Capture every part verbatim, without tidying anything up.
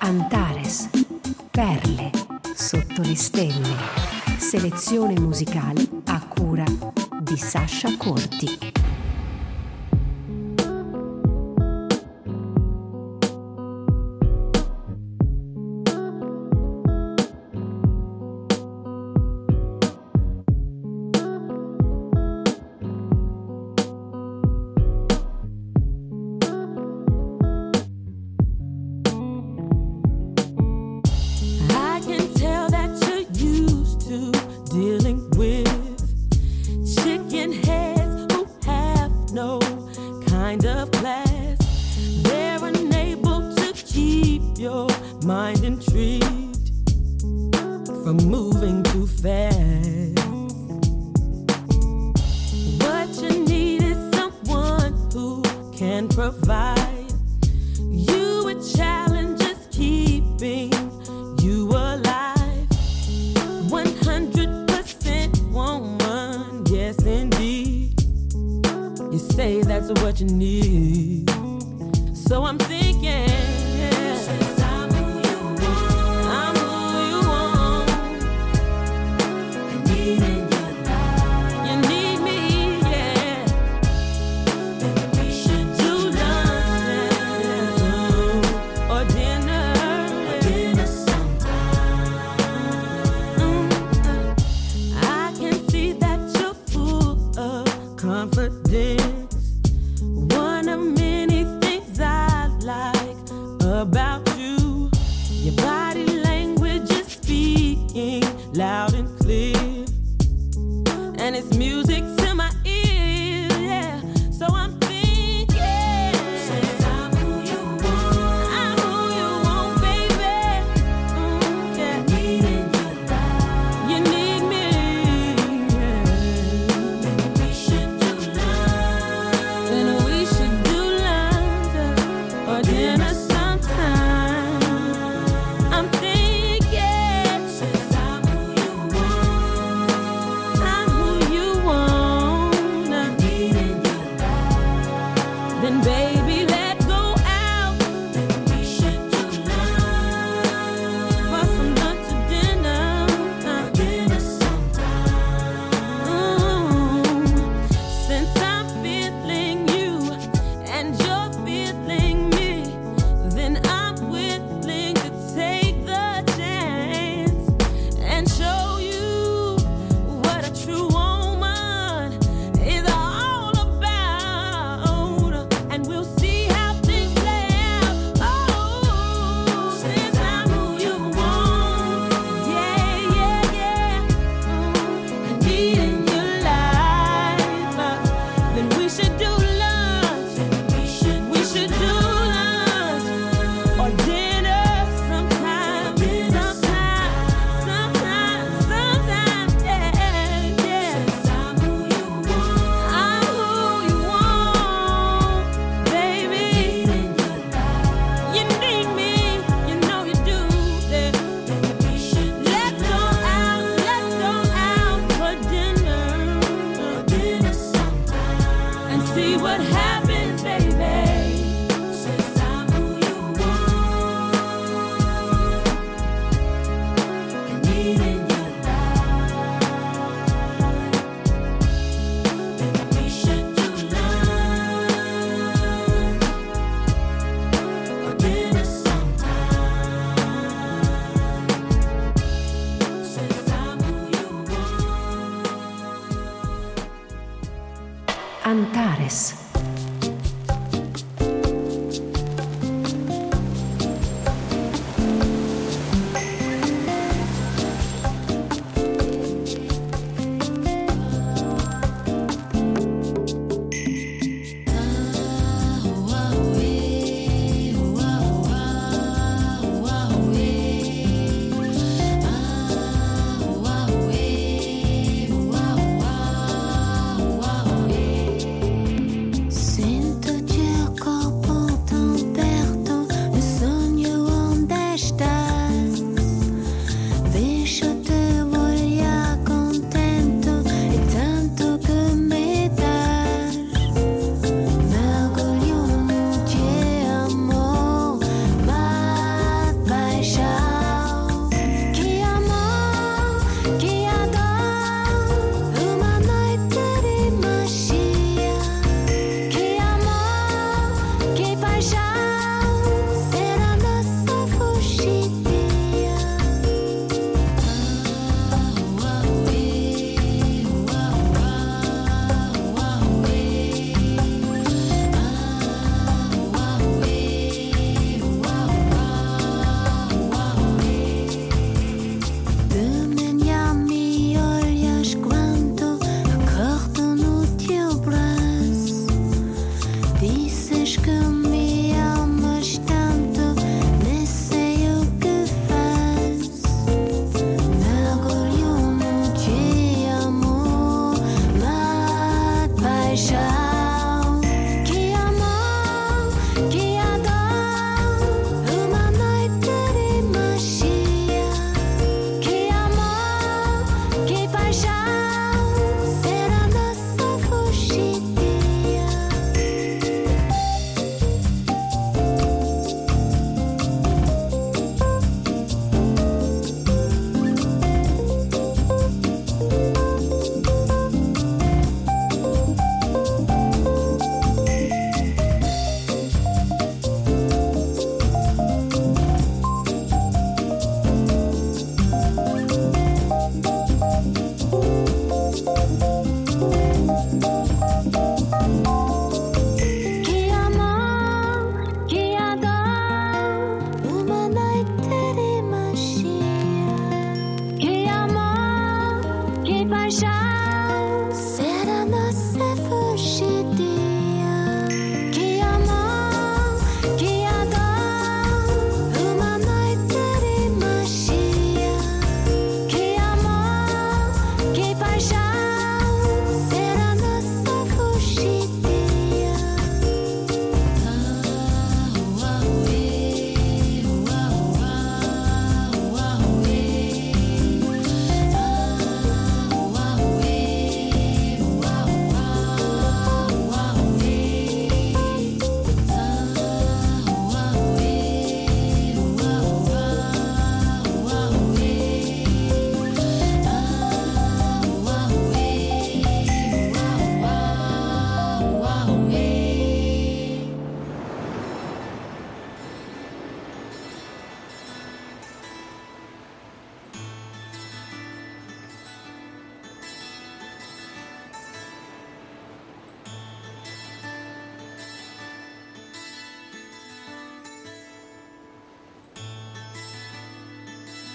Antares, perle sotto le stelle. Selezione musicale a cura di Sasha Corti.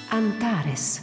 Antares.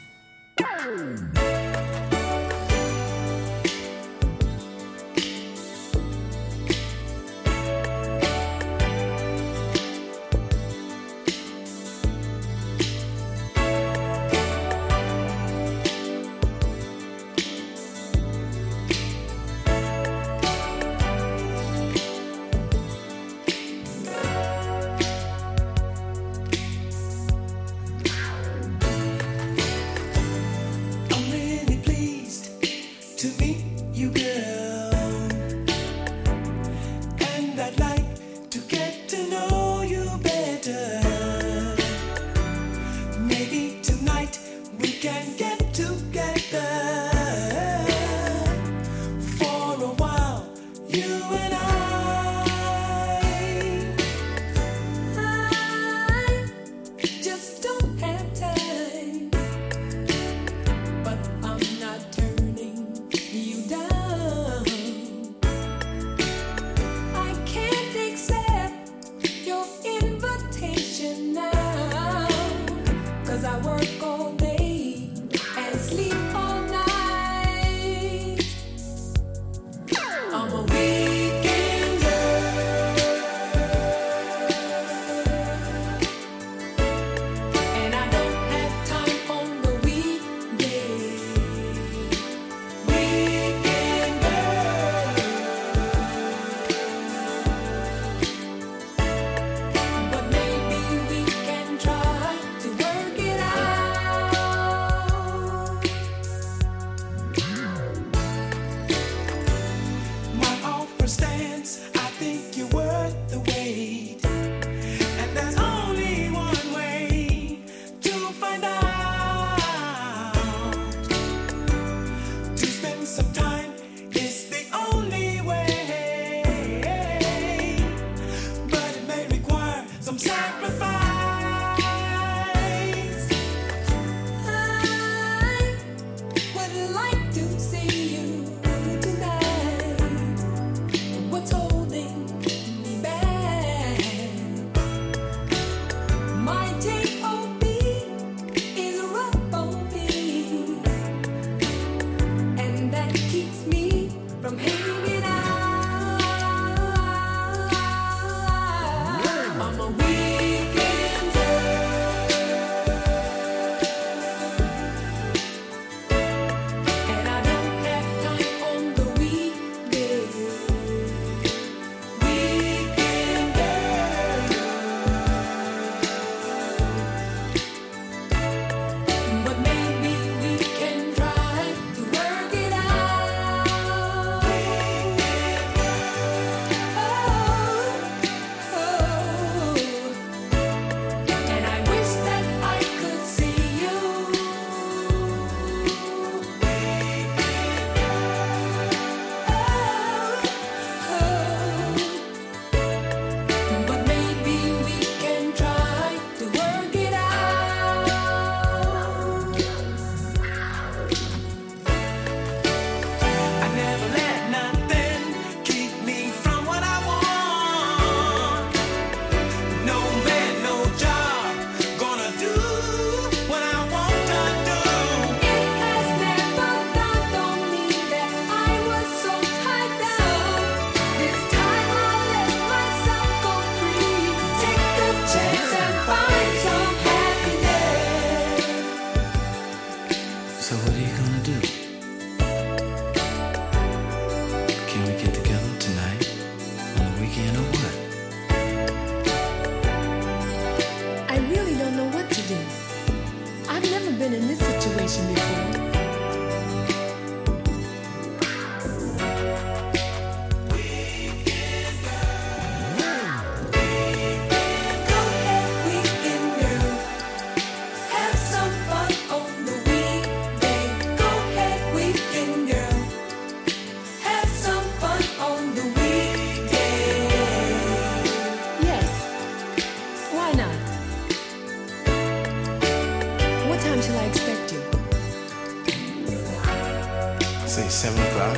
Say seven o'clock.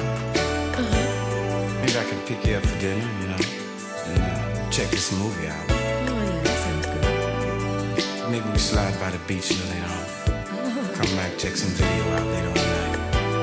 Uh-huh. Maybe I can pick you up for dinner, you know, and uh, check this movie out. Oh, yeah, that sounds good. Maybe We slide by the beach, you know, later on. Come back, check some video out later on tonight.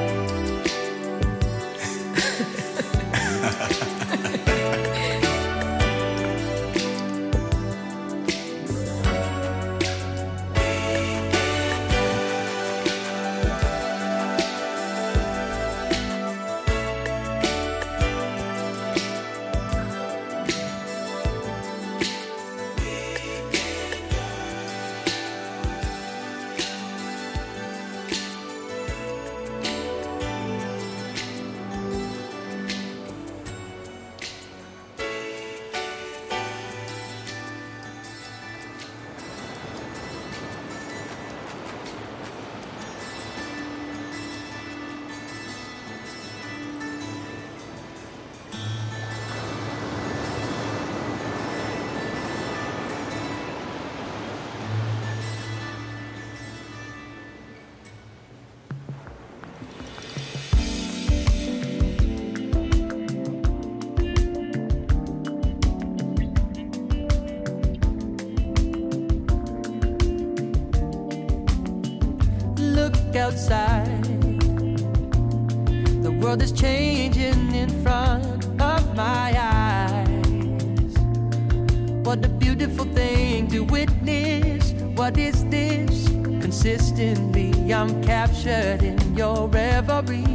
Outside, the world is changing in front of my eyes. What a beautiful thing to witness. What is this? Consistently I'm captured in your reverie.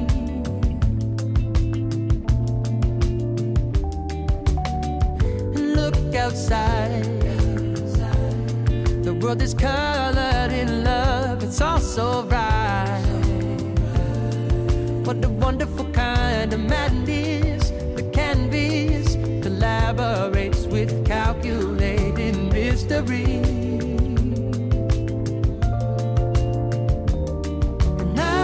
Look outside, the world is colored in love. It's all so right. What a wonderful kind of madness. The canvas collaborates with calculated mystery. And I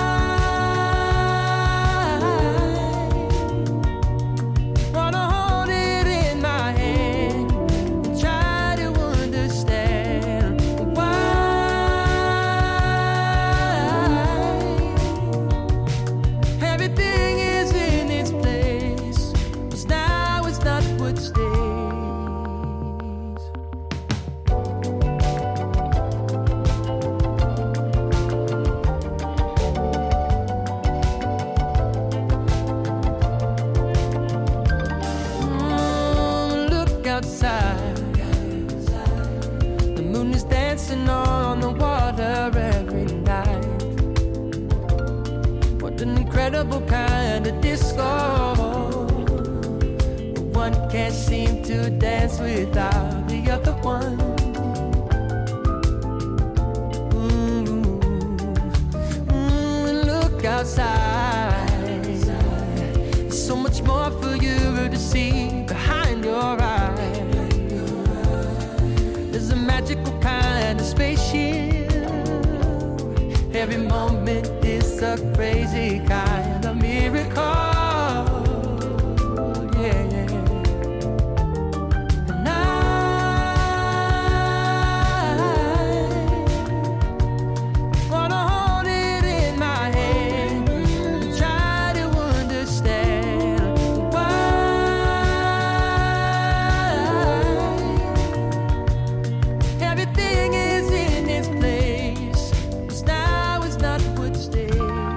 wanna hold it in my hand and try to understand why everything is in its place, 'cause now it's not what stays. Mm, look outside, the moon is dancing on the water every night. What an incredible kind of disco. But one can't seem to dance without the other one. Mm, mm, look outside. There's so much more for you to see behind your eyes. There's a magical kind of spaceship. Every moment is a crazy kind of miracle. Yeah, yeah. And I wanna hold it in my hand and try to understand why everything is in its place, 'cause now it's not what stays.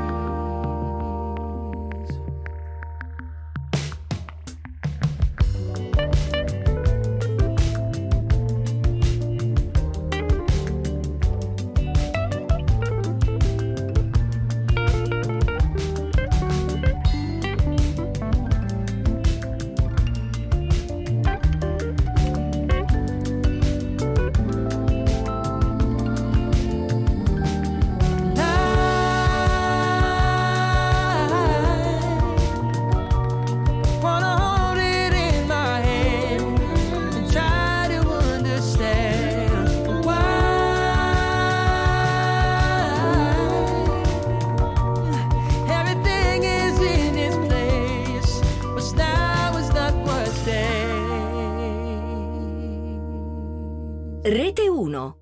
Rete uno.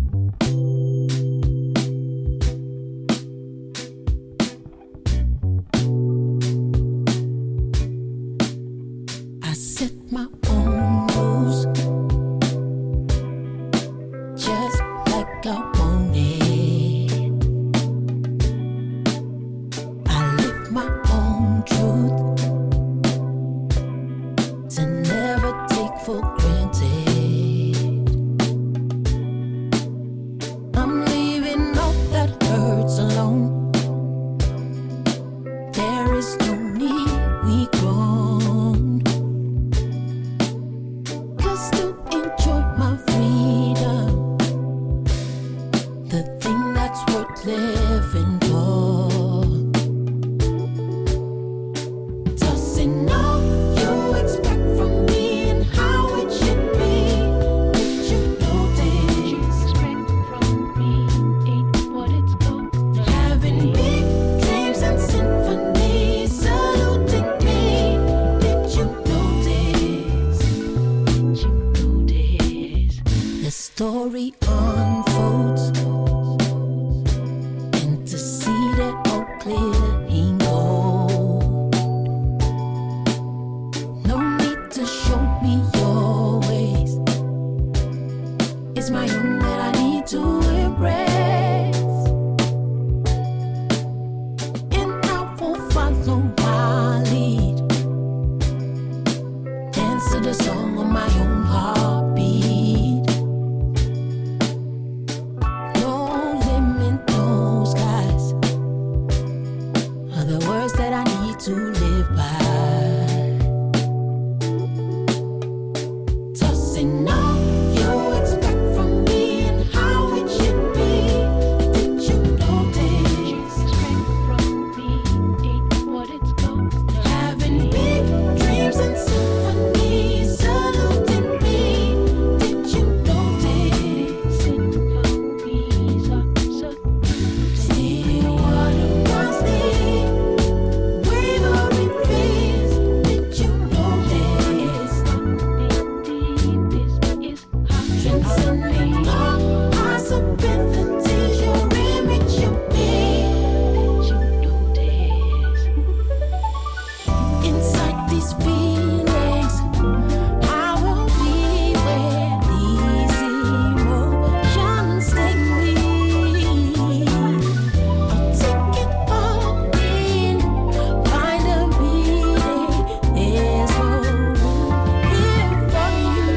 I set my own rules. Just I want it. I live my own truth to never take for granted. I'm leaving all that hurts alone. There is no need we grown. 'Cause to enjoy my freedom, the thing that's worth living for, doesn't know you expect from me and how it should be. Did you know this? Expect from me ain't what it's called. Having big dreams and symphonies saluting me. Did you know this? Did you notice? The story unfolds, and to see that all clear ain't gold. No need to show me your ways. It's my own that I need to embrace, and I will follow my lead. Dance to the song of my own heartbeat. No limit, no skies are the words that I need to live by. Doesn't know you expect from me and how it should be. Did you know this? Expect from me ain't what it's called. Having big dreams and symphonies saluting me. Did you know this? Symphonies are so Still water runs deep, wavering fears. Did you know this? deep. This is how Transcending all possibilities, your image you be. Did you notice? Inside these feelings, I will be where these emotions take me. I'll take it all in, find a meaning. There's no room here for you.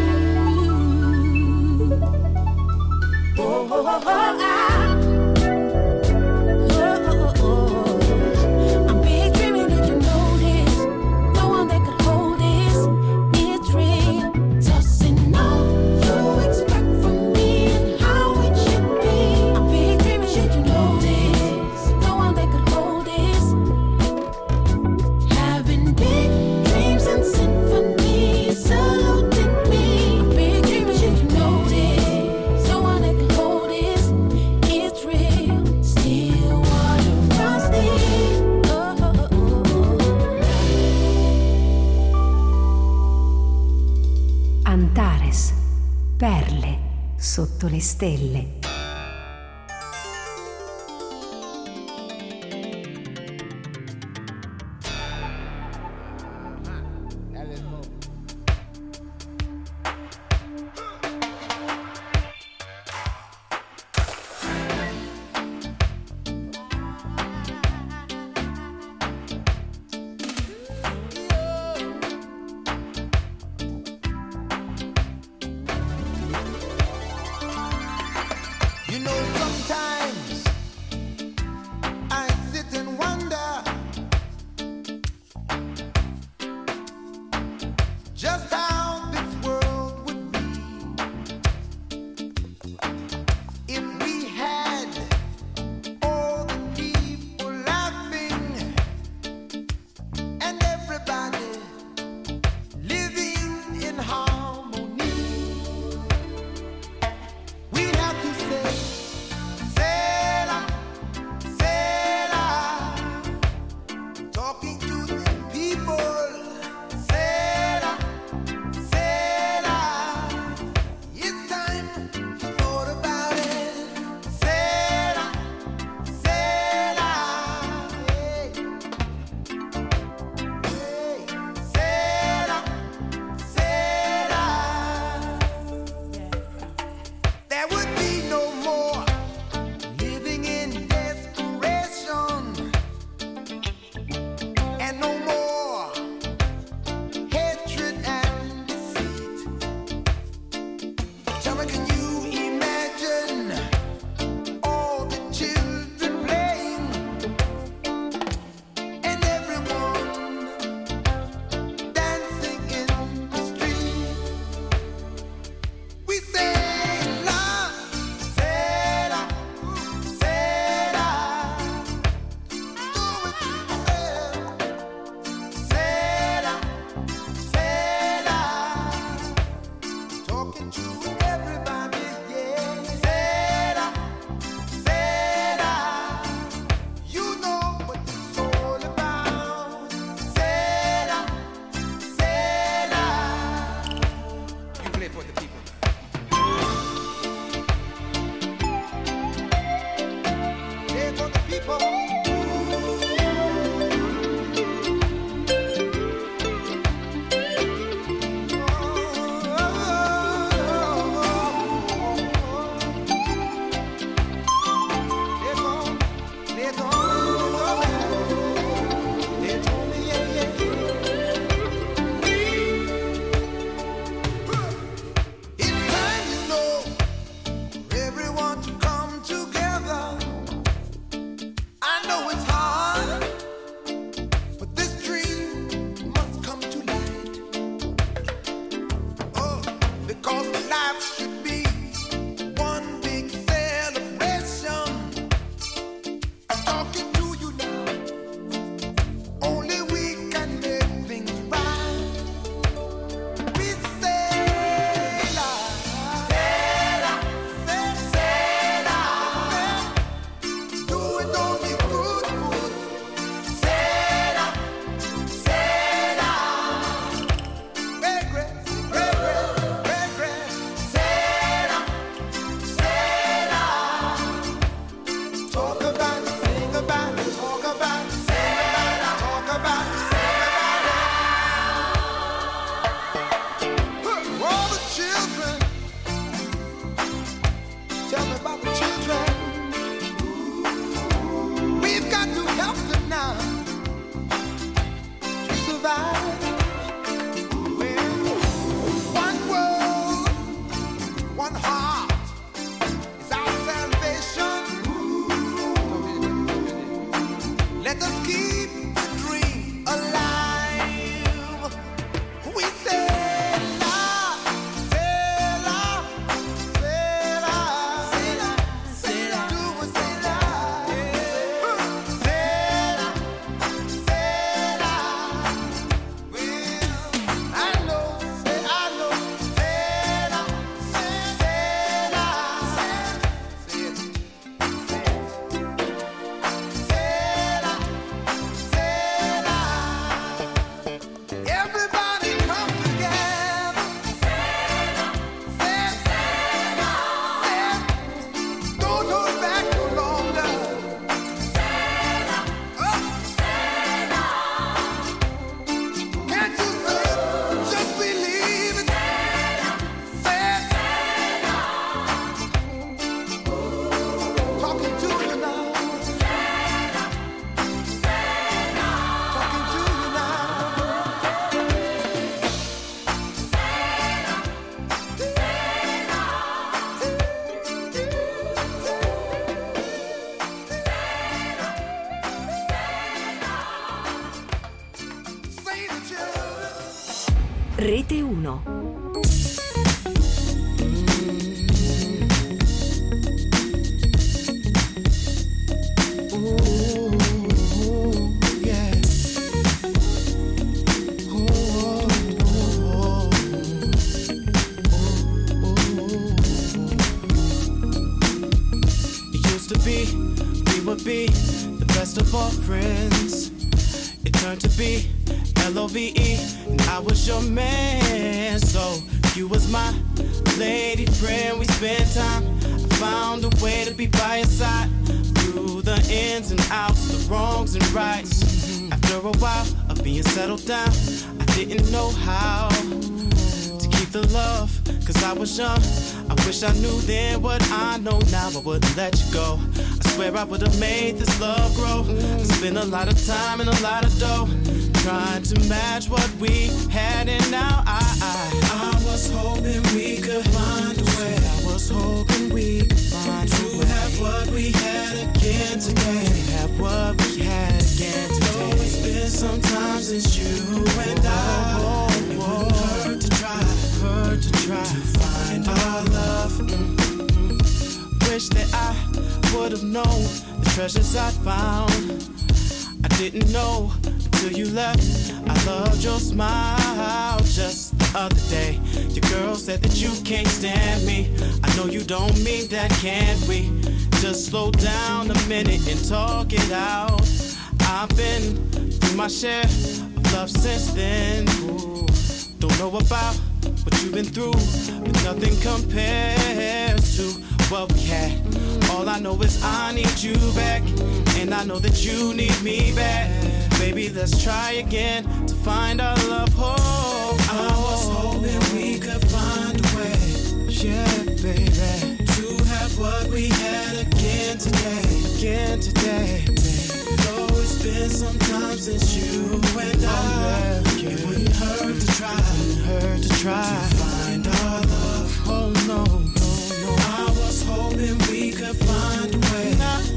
Oh, oh, oh, oh, I- oh, oh, oh. I'm big dreaming, did you know this? No one that could hold this. It's real. Doesn't know you expect from me and how it should be. I'm big dreaming, did you know this? No one that could hold this. Having big dreams and symphonies saluting me. I'm big dreaming, did you know this? No one that could hold this. It's real. Still water runs deep. Oh, oh, oh, oh. Antares, perle sotto le stelle. You know, sometimes I sit and wonder just how this world would be if we had all the people laughing and everybody living in harmony. We have to say, Sela, Sela, talking to the people. Sela, Sela, it's time to thought about it. Sela, Sela, hey, hey, Sela, Sela. There would be no more Tell me, can you imagine all the children playing and everyone dancing in the street? We say la, say la, say la. Do it yourself. Say la, say la. Talking to everybody, yeah. Say la, say la. You know what it's all about. Say la, say la. You play for the people. Play for the people. It's time, you know, for everyone to come together. I know it's hard, but this dream must come to light. Oh, because life should be one big celebration. I'm talking to you now. Only we can make things right. We say la, say la, say, say la. Do it on the good foot. Say la, say la. Regrets, regrets, regrets. Say la, say la. Talk about it, sing about it, talk about it, sing about it, talk about it, sing about it. All the children, tell me about the children. We've got to help them now to survive. Well, one world, one heart is our salvation. Let us keep the dream alive. We say la, say la, say la, say la, say la. Do it, say la, say la, say la. Well, I know, say I know, say la, say, say la, say, say it, say it, say la, say la. Everybody come together. Say la, say, say la, say. Don't hold back no longer. Say la, oh, say la. Can't you see it? Just believe it. Say, say la. Talking to you now. Talking to you now. Say the children. Rete uno. Yeah. It used to be, we would be the best of all friends. It turned to be L O V E, and I was your man. So you was my lady friend. We spent time. I found a way to be by your side through the ins and outs, the wrongs and rights. After a while of being settled down, I didn't know how to keep the love, cause I was young. I wish I knew then what I know now. I wouldn't let you go. I swear I would've made this love grow. I spent a lot of time and a lot of dough trying to match what we had, and now I I, I was hoping we could find a way wish that I would have known the treasures I found. I didn't know until you left. I loved your smile. Just the other day, your girl said that you can't stand me. I know you don't mean that, can't we? Just slow down a minute and talk it out. I've been through my share of love since then. Ooh, don't know about what you've been through, but nothing compares to what we had. All I know is I need you back, and I know that you need me back. Baby, let's try again to find our love. Oh, I was hoping we could find a way, yeah, baby, to have what we had again today, again today, baby. Though it's been some time since you and I, it wouldn't hurt to try, it wouldn't hurt to try to find our love. Oh no, no, no. I was hoping we could find a way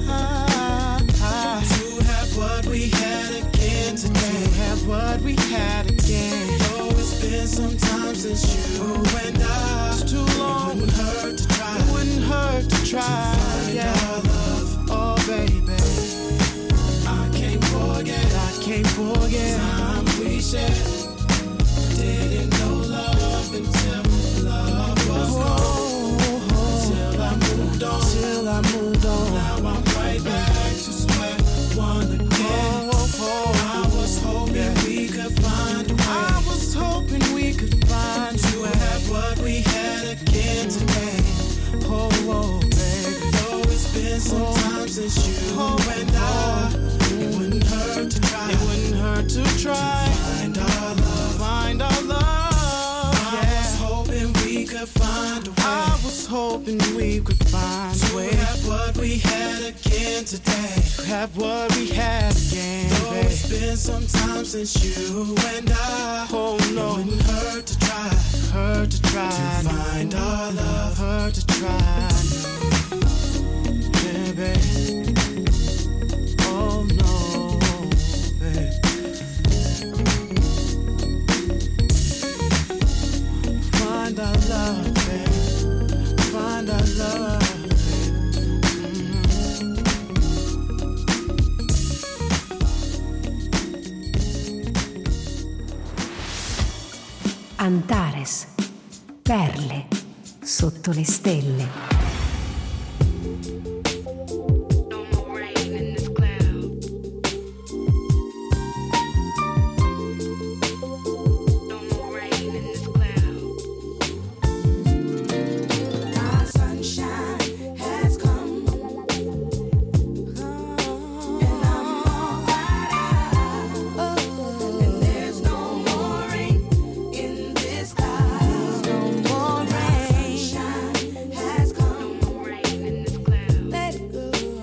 to have what we had again today, to have what we had again. Though it's been some time since you and I, it's too long. It wouldn't hurt to try, it wouldn't hurt to try to find yeah. our love. Oh baby, I can't forget, I can't forget times we shared. Didn't know love until love was gone. Till I moved on, till I moved on. Now I'm right back to square one again. I was hoping we could find a way. I was hoping we could find to have what we had again today. Oh, oh, baby, though it's been some time since you and I, it wouldn't hurt to try. It wouldn't hurt to try to find our love, find our love. Yeah. I was hoping we could find a way. I was hoping we could find a way to have what we had again today. To have what we had again. Though babe. It's been some time since you and I, oh no, it wouldn't hurt to try, hurt to try to find our love, hurt to try. Yeah, babe. Oh no, babe. Find our love, babe. Find our love. Antares, perle sotto le stelle. Let go.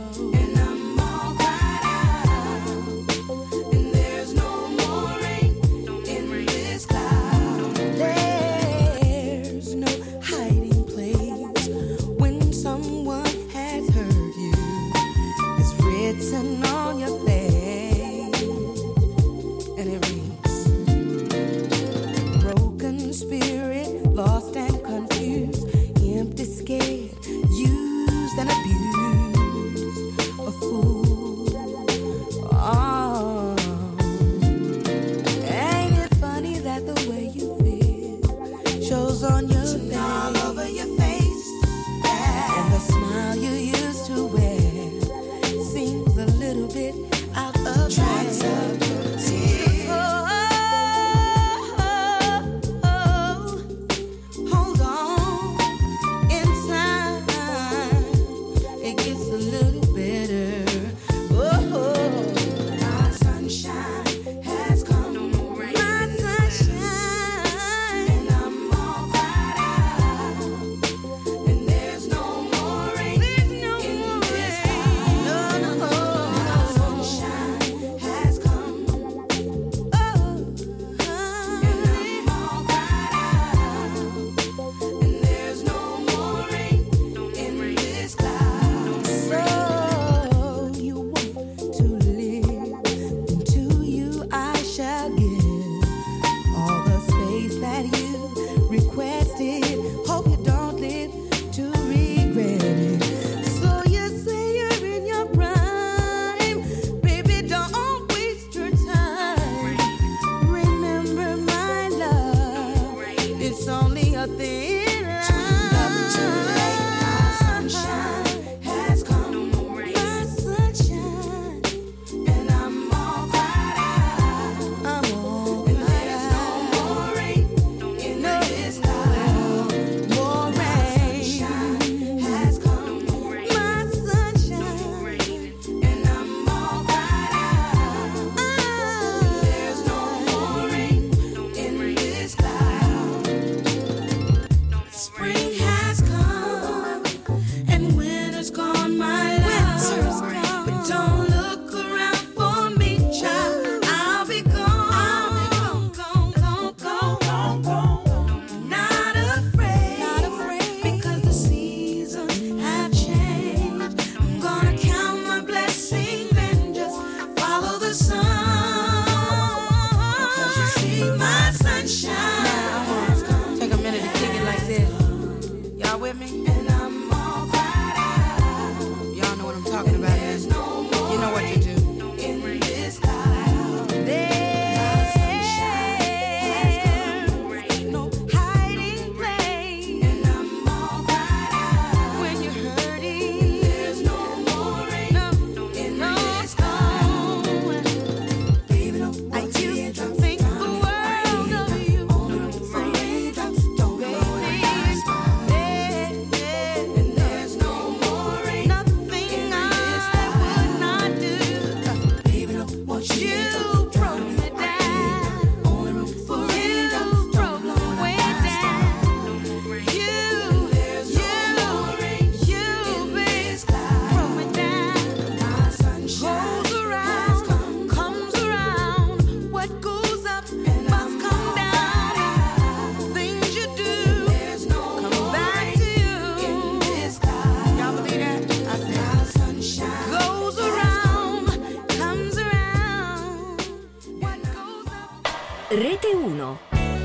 Rete uno.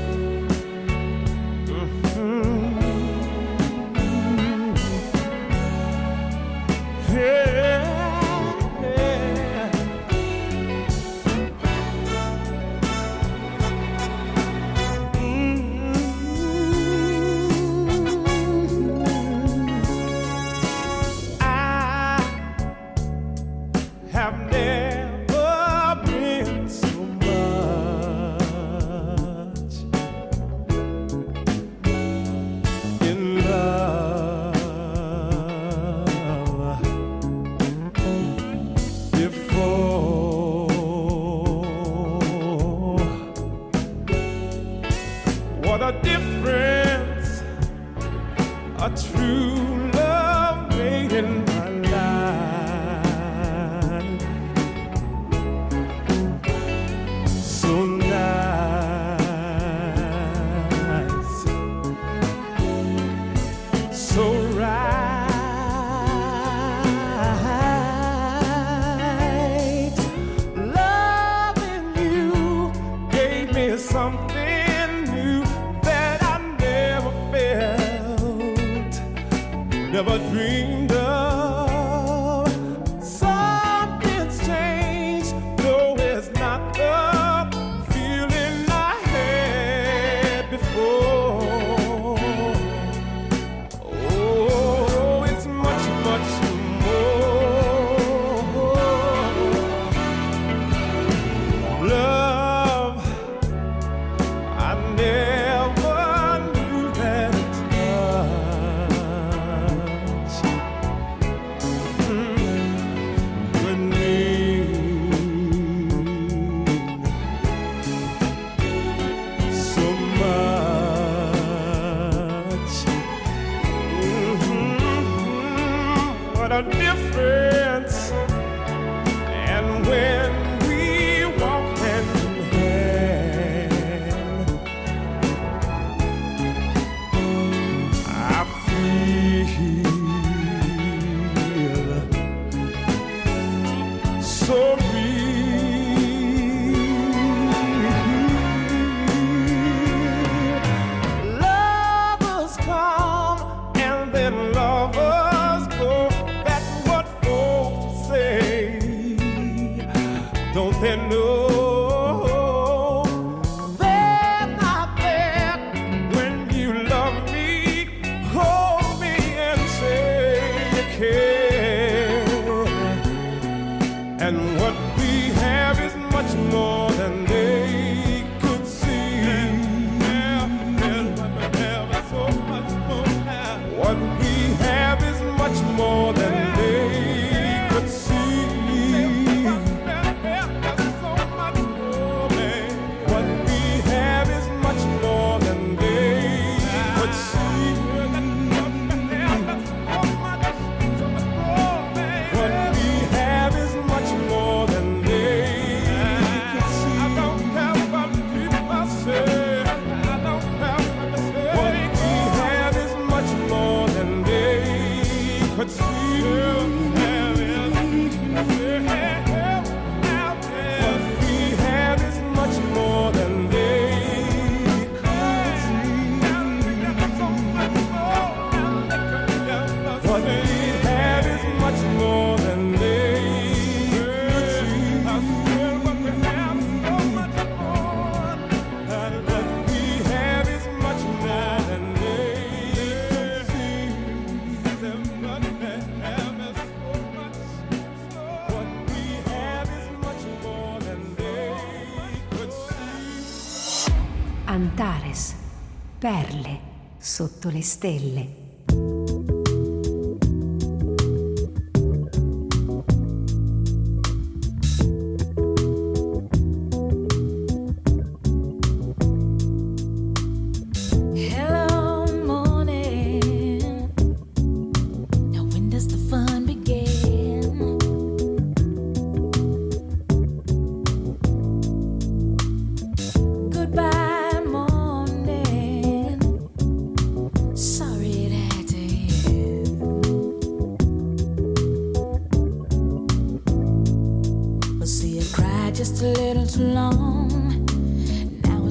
Antares, perle sotto le stelle. Just a little too long. Now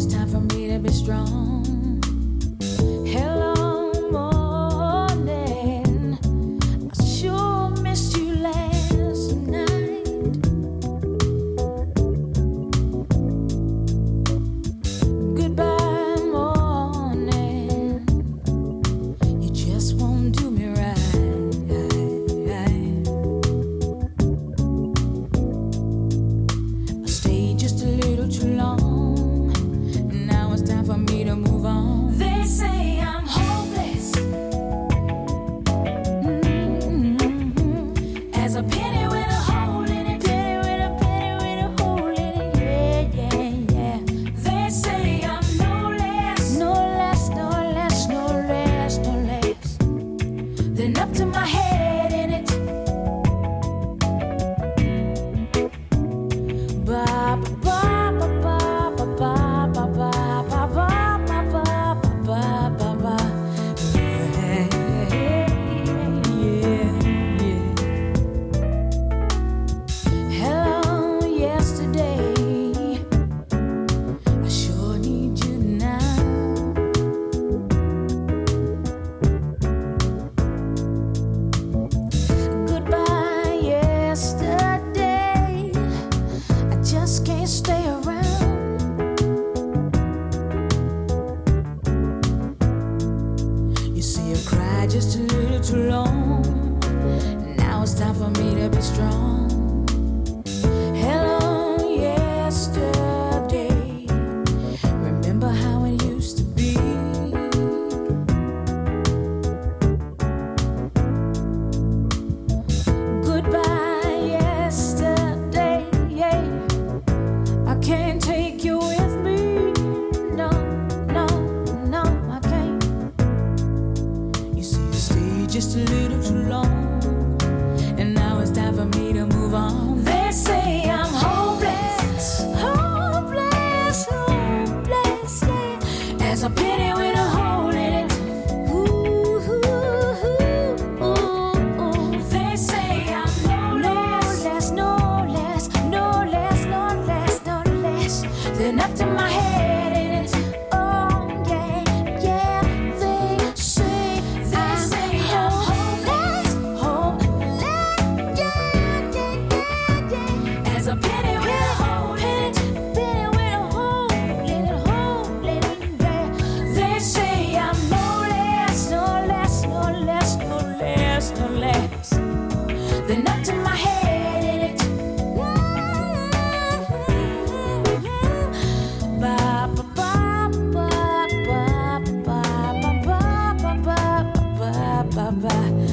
be strong. Hello, yesterday. Remember how it used to be. Goodbye, yesterday. Yeah. I can't take you with me. No, no, no, I can't. You see, you stayed just a little too long, and now it's time for me to move on. They say I'm hopeless, hopeless, hopeless, yeah. As a penny with a hole in it. Ooh, ooh, ooh, ooh, ooh. They say I'm no less, no less, no less, no less, no less than up to my head in it. Oh yeah, yeah. They say, they say I'm hopeless, hopeless, yeah, yeah, yeah, yeah. As a penny with a hole in it, penny with a hole in it, hole in it, yeah. They say I'm no less, no less, no less, no less, no less than up to my head in it. Ba ba ba ba ba ba ba ba ba ba ba ba.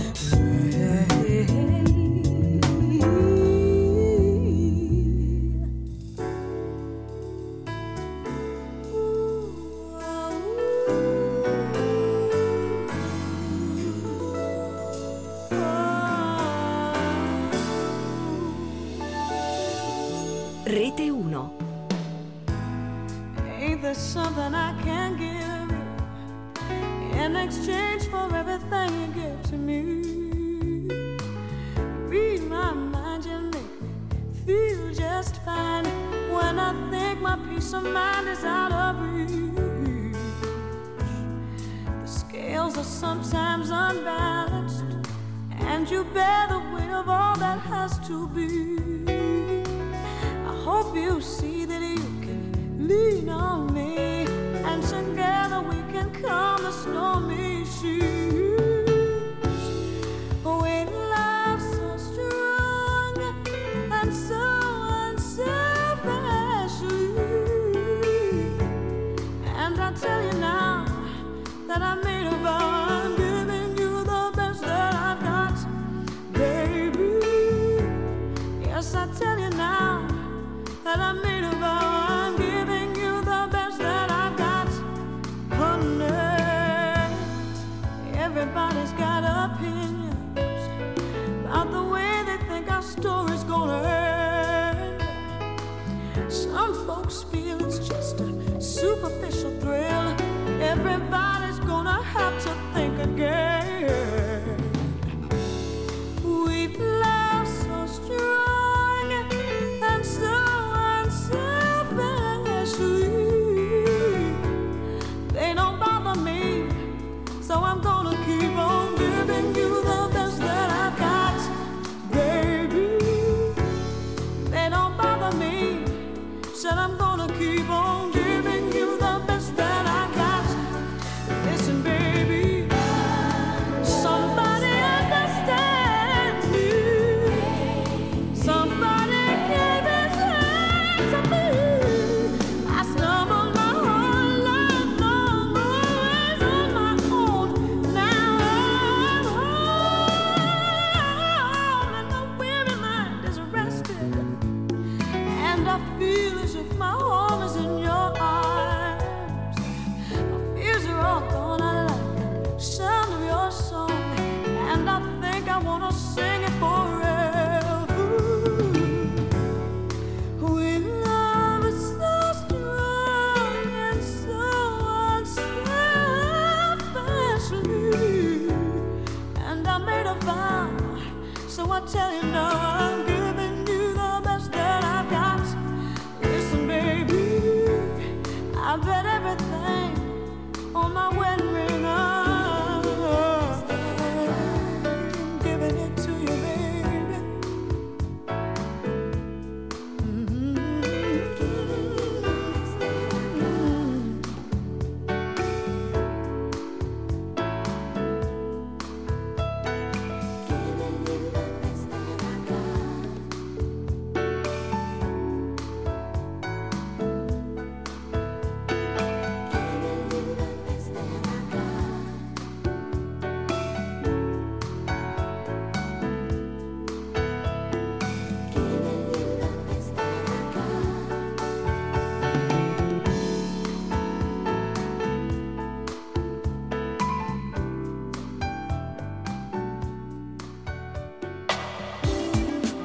Rete uno. Ain't there something I can give you in exchange for everything you give to me? Read my mind, you make me feel just fine when I think my peace of mind is out of reach. The scales are sometimes unbalanced, and you bear the weight of all that has to be. I hope you see that you can lean on me, and together we can calm the stormy seas. When love's so strong and so unselfishly, and I tell you now that I made a vow, I'm giving you the best that I've got, baby. Yes, I tell you now that I made a vow, I'm giving you the best that I've got, honey. Everybody's got opinions about the way they think our story's gonna end. Some folks feel it's just a superficial thrill. Everybody's gonna have to think again. We've loved so strong and so unselfishly. They don't bother me, so I'm gonna keep on giving you the best that I've got, baby. They don't bother me, said I'm gonna keep on giving you the best that I got. Listen, baby, somebody understands me. Somebody gave his hand to me. I stumbled my whole life long, always on my own. Now I'm home, and my weary mind is rested, and I feel as if my home is in your arms. My fears are all gone, I like the sound of your song, and I think I wanna sing it forever. When love is so strong and so unselfishly, and I made a vow, so I tell you now I'm giving you the best that I've got. Listen, baby, I bet everything on my wedding ring. I'm giving it to you, baby.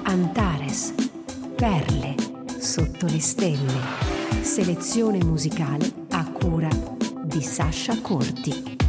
Antares, Perle, Sotto le stelle. Selezione musicale a cura di Sasha Corti.